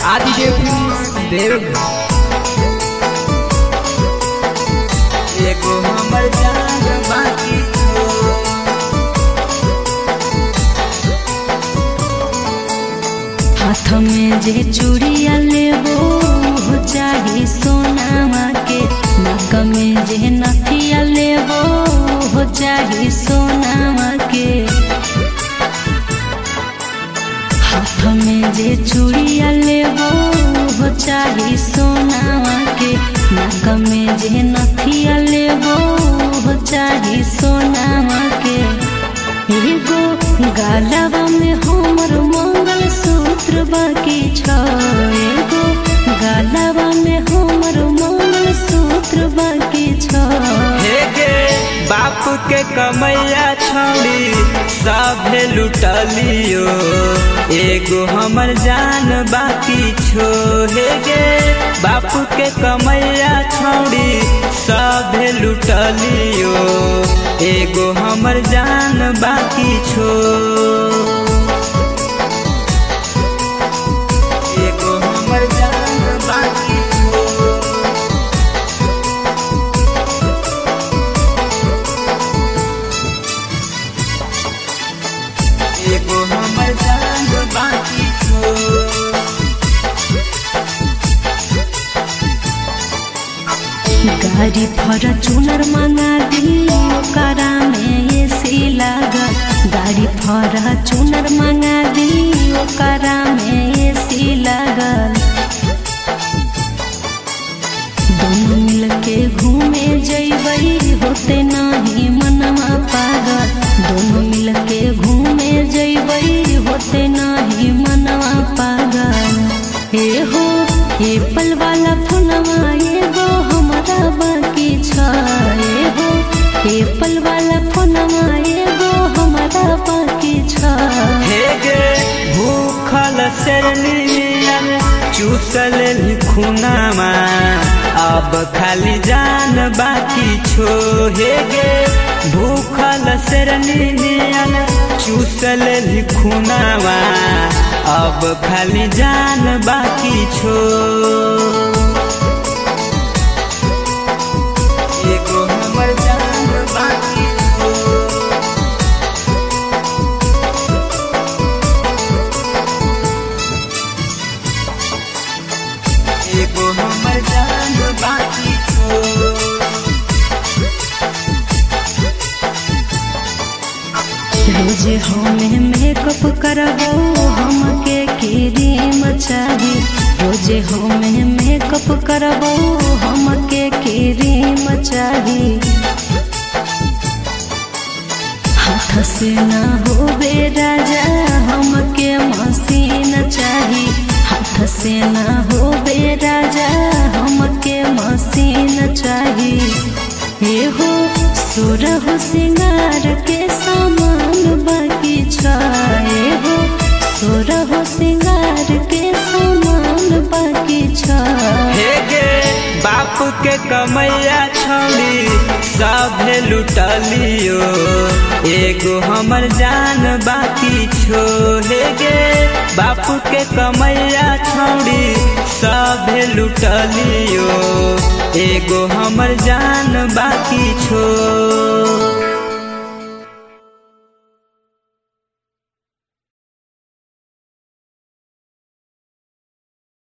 आदिदेव देव एगो हमर जान बाकी छो। हाथ में जे चूड़िया लेबो हो चाही सोनावा के, नाक में जे नथिया लेबो हो चाही सोनावा के। हाथ में जे चूड़िया लेबो हो चाही सोनावा के, नाक में जे नथिया लेबो हो चाही सोनावा के। एगो गालवा में हमर मंगल सूत्र बाकी छ, एगो गालवा में हमर मंगल सूत्र बाकी छ। हे गे बाप के कमैया छौड़ी सभे लुटलियो, एगो हमर जान बाकी छो। हे गे बाप के कमैया छौड़ी सभे लुटलियो, एगो हमर जान बाकी छो। एगो हमर जान बाकी छो। एगो हमर जान बाकी छो। गाड़ी फॉर्च्यूनर मंगा दी ओकरा में एसी लागल, गाड़ी फॉर्च्यूनर मंगा दी ओकरा में एसी लागल। दोनों मिलके घूमे जइबई होते नहीं मनवा पागल, दोनों मिलके घूमे जइबई होते नहीं मनवा पागल। एहो एप्पल वाला फोनवा एगो हमारा बाकी छ, एहो एप्पल वाला फोनवा एगो हमारा बाकी छ। हे गे भूखल शेरनियन चूसल खुनामा, अब खाली जान बाकी छो। हे गे भूखल शेरनियन चूसल खुनामा, अब खाली जान बाकी छो। एगो हमर जान बाकी छो। एगो हमर जान बाकी छो। रोज हमें मेकअप करबो हमके क्रीम चाही, रोज हमें मेकअप करबो हमके क्रीम चाही। हाथ से ना होबे राजा हमके मशीन चाही, हाथ से ना होबे राजा हमके मशीन चाही। एहो सुरहु सिंगार के सामान बाकी छ, एहो सुरहु सिंगार के सामान बाकी छ। हे गे बाप के कमैया छौड़ी सभे लुटलियो, एगो हमर जान बाकी छो। हे गे बाप के कमैया छौड़ी सभे लुटलियो, एगो हमर जान बाकी छो।